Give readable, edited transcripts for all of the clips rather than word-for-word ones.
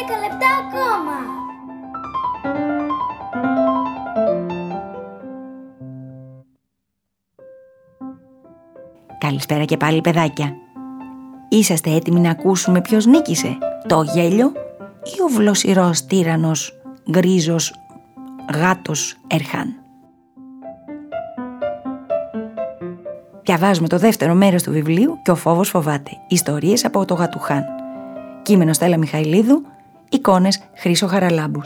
10 λεπτά ακόμα. Καλησπέρα και πάλι, παιδάκια. Είσαστε έτοιμοι να ακούσουμε ποιος νίκησε, το γέλιο ή ο βλοσιρός τύραννος γκρίζος γάτος Ερχάν? Διαβάζουμε το δεύτερο μέρος του βιβλίου «Και ο φόβος φοβάται. Ιστορίες από το Γατουχάν». Κείμενο Στέλλα Μιχαηλίδου, εικόνες Χρήσο Χαραλάμπους.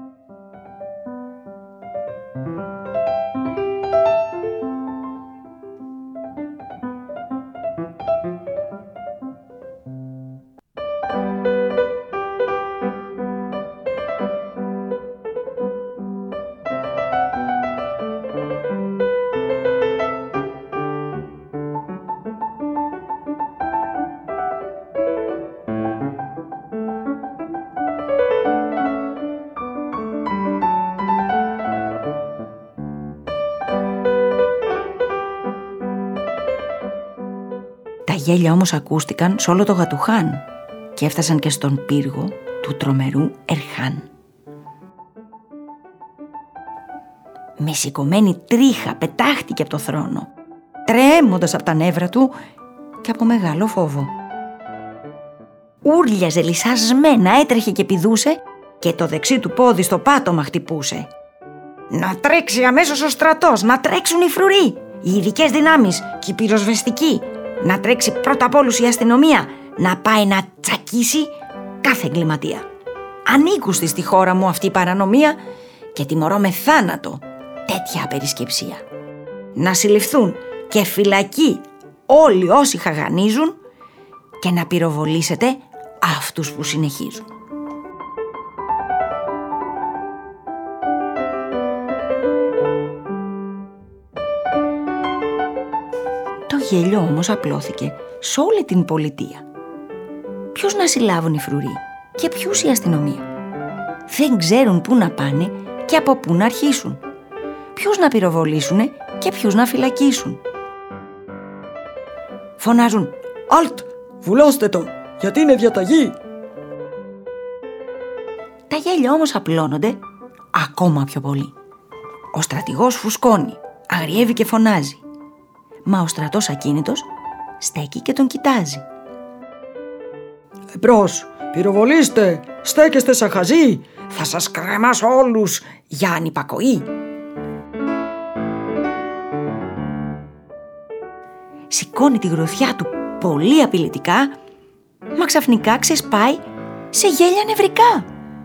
Τα γέλια όμως ακούστηκαν σε όλο το Γατουχάν και έφτασαν και στον πύργο του τρομερού Ερχάν. Με σηκωμένη τρίχα πετάχτηκε από το θρόνο, τρέμοντας από τα νεύρα του και από μεγάλο φόβο. Ούρλιαζε λυσασμένα, έτρεχε και πηδούσε και το δεξί του πόδι στο πάτωμα χτυπούσε. Να τρέξει αμέσως ο στρατός, να τρέξουν οι φρουροί, οι ειδικές δυνάμεις και οι πυροσβεστικοί, να τρέξει πρώτα απ' όλους η αστυνομία, να πάει να τσακίσει κάθε εγκληματία. Ανήκουστη στη χώρα μου αυτή η παρανομία και τιμωρώ με θάνατο τέτοια απερισκεψία. Να συλληφθούν και φυλακοί όλοι όσοι χαγανίζουν και να πυροβολήσετε αυτούς που συνεχίζουν. Το γέλιο όμως απλώθηκε σε όλη την πολιτεία. Ποιους να συλλάβουν οι φρουροί και ποιους η αστυνομία? Δεν ξέρουν πού να πάνε και από πού να αρχίσουν. Ποιους να πυροβολήσουν και ποιους να φυλακίσουν. Φωνάζουν «Αλτ, βουλώστε το, γιατί είναι διαταγή!» Τα γέλια όμως απλώνονται ακόμα πιο πολύ. Ο στρατηγός φουσκώνει, αγριεύει και φωνάζει. Μα ο στρατός ακίνητος στέκει και τον κοιτάζει. «Εμπρός, πυροβολήστε, στέκεστε σαν χαζοί, θα σας κρεμάσω όλους για ανυπακοή!» Σηκώνει τη γροθιά του πολύ απειλητικά, μα ξαφνικά ξεσπάει σε γέλια νευρικά.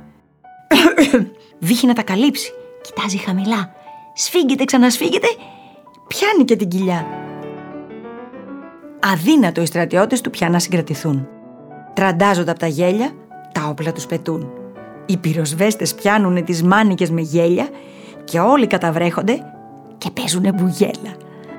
Βύχει να τα καλύψει, κοιτάζει χαμηλά, σφίγγεται, ξανασφίγγεται, πιάνει και την κοιλιά. Αδύνατο οι στρατιώτες του πια να συγκρατηθούν. Τραντάζονται από τα γέλια, τα όπλα τους πετούν. Οι πυροσβέστες πιάνουνε τις μάνικες με γέλια και όλοι καταβρέχονται και παίζουνε μπουγέλα.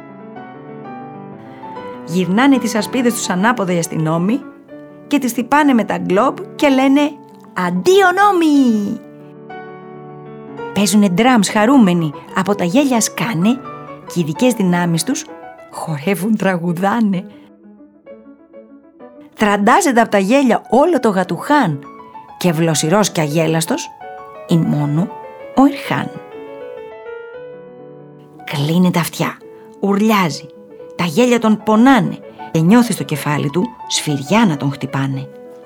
Γυρνάνε τις ασπίδες τους ανάποδα οι αστυνόμοι και τις χτυπάνε με τα γκλόμπ και λένε «Αντίο νόμοι!» Παίζουνε ντραμς χαρούμενοι, από τα γέλια σκάνε και οι ειδικές δυνάμεις τους χορεύουν, τραγουδάνε. Τραντάζεται από τα γέλια όλο το Γατουχάν και βλοσιρός και αγέλαστος είναι μόνο ο Ερχάν. Κλείνει τα αυτιά, ουρλιάζει, τα γέλια τον πονάνε και νιώθει στο κεφάλι του σφυριά να τον χτυπάνε.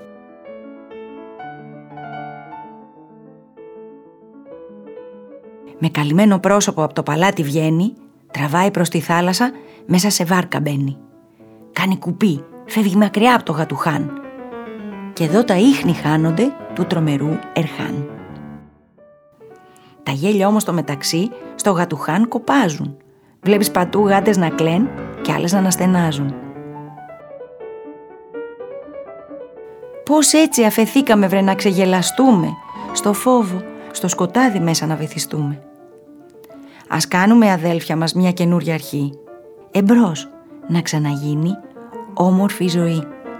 Με καλυμμένο πρόσωπο από το παλάτι βγαίνει, τραβάει προς τη θάλασσα, μέσα σε βάρκα μπαίνει. Κάνει κουπί, φεύγει μακριά από το Γατουχάν. Και εδώ τα ίχνη χάνονται του τρομερού Ερχάν. Τα γέλια όμως στο μεταξύ στο Γατουχάν κοπάζουν. Βλέπεις πατού γάτες να κλαίνουν και άλλες να αναστενάζουν. Πώς έτσι αφεθήκαμε βρε να ξεγελαστούμε, στο φόβο, στο σκοτάδι μέσα να βυθιστούμε. Ας κάνουμε αδέλφια μας μια καινούρια αρχή. Εμπρός, να ξαναγίνει όμορφη ζωή.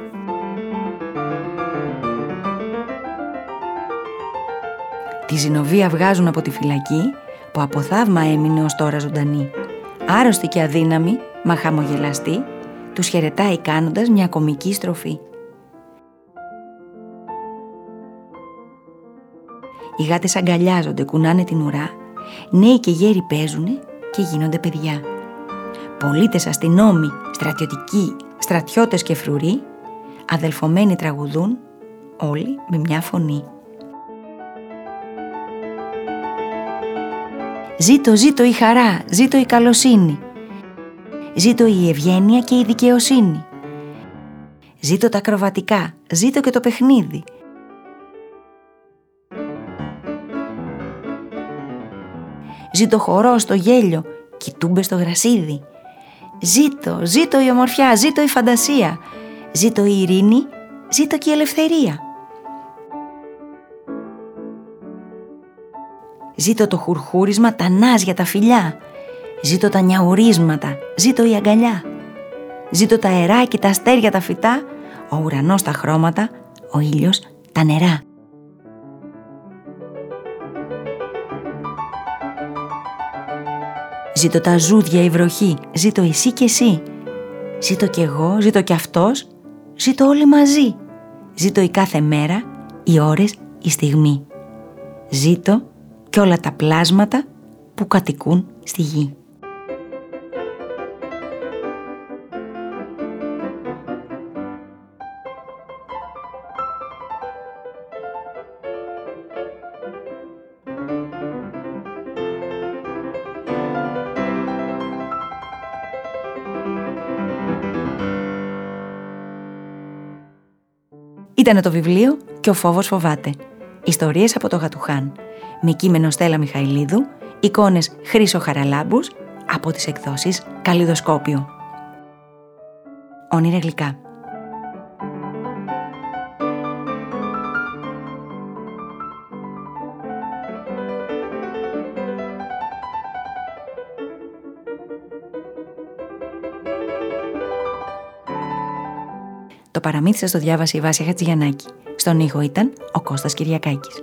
Τη Ζηνοβία βγάζουν από τη φυλακή που από θαύμα έμεινε ως τώρα ζωντανή. Άρρωστη και αδύναμη, μα χαμογελαστή, τους χαιρετάει κάνοντας μια κωμική στροφή. Οι γάτες αγκαλιάζονται, κουνάνε την ουρά. Νέοι και γέροι παίζουνε και γίνονται παιδιά. Πολίτες, αστυνόμοι, στρατιωτικοί, στρατιώτες και φρουροί, αδελφωμένοι τραγουδούν, όλοι με μια φωνή. Ζήτω, ζήτω η χαρά, ζήτω η καλοσύνη. Ζήτω η ευγένεια και η δικαιοσύνη. Ζήτω τα ακροβατικά, ζήτω και το παιχνίδι. Ζήτω χορό στο γέλιο και τούμπες στο γρασίδι. Ζήτω, ζήτω η ομορφιά, ζήτω η φαντασία. Ζήτω η ειρήνη, ζήτω και η ελευθερία. Ζήτω το χουρχούρισμα, τα νάζια, τα φιλιά. Ζήτω τα νιαουρίσματα, ζήτω η αγκαλιά. Ζήτω τα αεράκι, τα αστέρια, τα φυτά, ο ουρανός τα χρώματα, ο ήλιος τα νερά. Ζήτω τα ζούδια, η βροχή, ζήτω εσύ και εσύ. Ζήτω κι εγώ, ζήτω κι αυτός, ζήτω όλοι μαζί. Ζήτω η κάθε μέρα, οι ώρες, η στιγμή. Ζήτω κι όλα τα πλάσματα που κατοικούν στη γη. Ήτανε το βιβλίο «Και ο φόβος φοβάται». Ιστορίες από το Γατουχάν. Με κείμενο Στέλλα Μιχαηλίδου, εικόνες Χρήσο Χαραλάμπους, από τις εκδόσεις Καλλιδοσκόπιο. Όνειρα γλυκά. Το παραμύθι σας το διάβασε η Βάσια Χατζηγιαννάκη. Στον ήχο ήταν ο Κώστας Κυριακάκης.